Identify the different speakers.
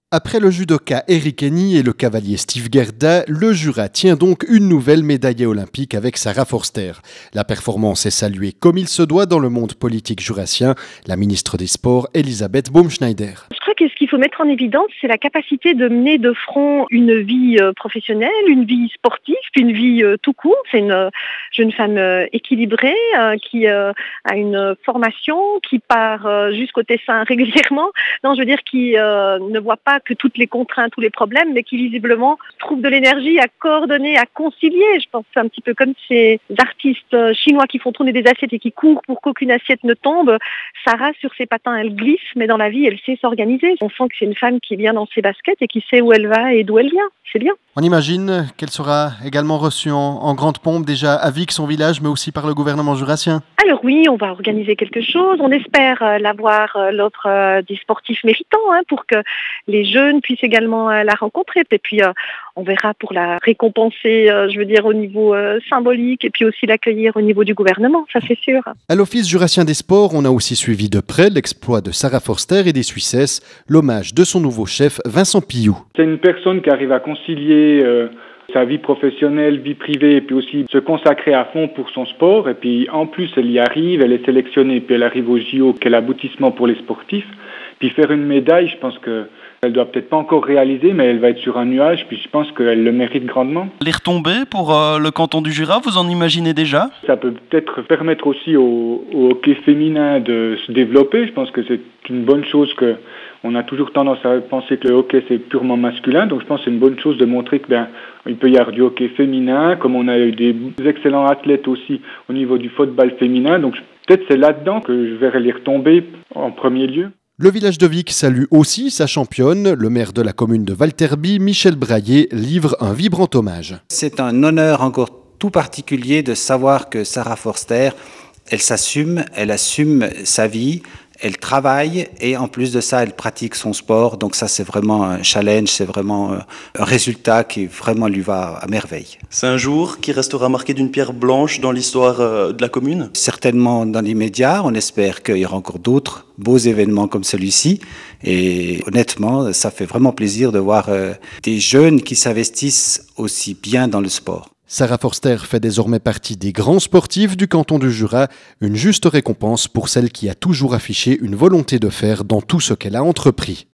Speaker 1: Après le judoka Eric Henny et le cavalier Steve Gerda, le Jura tient donc une nouvelle médaillée olympique avec Sarah Forster. La performance est saluée comme il se doit dans le monde politique jurassien. La ministre des Sports, Elisabeth Baumschneider.
Speaker 2: Je crois que ce qu'il faut mettre en évidence, c'est la capacité de mener de front une vie professionnelle, une vie sportive, une vie tout court. C'est une jeune femme équilibrée qui a une formation, qui part jusqu'au Tessin régulièrement. Non, je veux dire qui ne voit pas que toutes les contraintes, tous les problèmes, mais qui visiblement trouve de l'énergie à coordonner, à concilier. Je pense que c'est un petit peu comme ces artistes chinois qui font tourner des assiettes et qui courent pour qu'aucune assiette ne tombe. Sarah, sur ses patins, elle glisse, mais dans la vie, elle sait s'organiser. On sent que c'est une femme qui est bien dans ses baskets et qui sait où elle va et d'où elle vient. C'est bien.
Speaker 1: On imagine qu'elle sera également reçue en grande pompe déjà à Vic, son village, mais aussi par le gouvernement jurassien.
Speaker 2: Alors oui, on va organiser quelque chose. On espère l'avoir l'offre des sportifs méritants pour que les jeunes puissent également la rencontrer. Et puis on verra pour la récompenser, je veux dire, au niveau symbolique et puis aussi l'accueillir au niveau du gouvernement, ça c'est sûr.
Speaker 1: À l'Office jurassien des sports, on a aussi suivi de près l'exploit de Sarah Forster et des Suissesses, l'hommage de son nouveau chef, Vincent Pillou.
Speaker 3: C'est une personne qui arrive à concilier sa vie professionnelle, vie privée, et puis aussi se consacrer à fond pour son sport. Et puis en plus, elle y arrive, elle est sélectionnée, puis elle arrive au JO, quel aboutissement pour les sportifs. Puis faire une médaille, je pense que elle doit peut-être pas encore réaliser, mais elle va être sur un nuage, puis je pense qu'elle le mérite grandement.
Speaker 4: Les retombées pour le canton du Jura, vous en imaginez déjà ?
Speaker 3: Ça peut peut-être permettre aussi au hockey féminin de se développer. Je pense que c'est une bonne chose que on a toujours tendance à penser que le hockey c'est purement masculin, donc je pense que c'est une bonne chose de montrer que il peut y avoir du hockey féminin, comme on a eu des excellents athlètes aussi au niveau du football féminin, donc peut-être c'est là-dedans que je verrai les retombées en premier lieu.
Speaker 1: Le village de Vic salue aussi sa championne. Le maire de la commune de Valterby, Michel Braillet, livre un vibrant hommage.
Speaker 5: C'est un honneur encore tout particulier de savoir que Sarah Forster, elle s'assume, elle assume sa vie, elle travaille et en plus de ça, elle pratique son sport. Donc ça, c'est vraiment un challenge, c'est vraiment un résultat qui vraiment lui va à merveille.
Speaker 4: C'est un jour qui restera marqué d'une pierre blanche dans l'histoire de la commune ?
Speaker 5: Certainement dans l'immédiat, on espère qu'il y aura encore d'autres beaux événements comme celui-ci. Et honnêtement, ça fait vraiment plaisir de voir des jeunes qui s'investissent aussi bien dans le sport.
Speaker 1: Sarah Forster fait désormais partie des grands sportifs du canton du Jura, une juste récompense pour celle qui a toujours affiché une volonté de faire dans tout ce qu'elle a entrepris.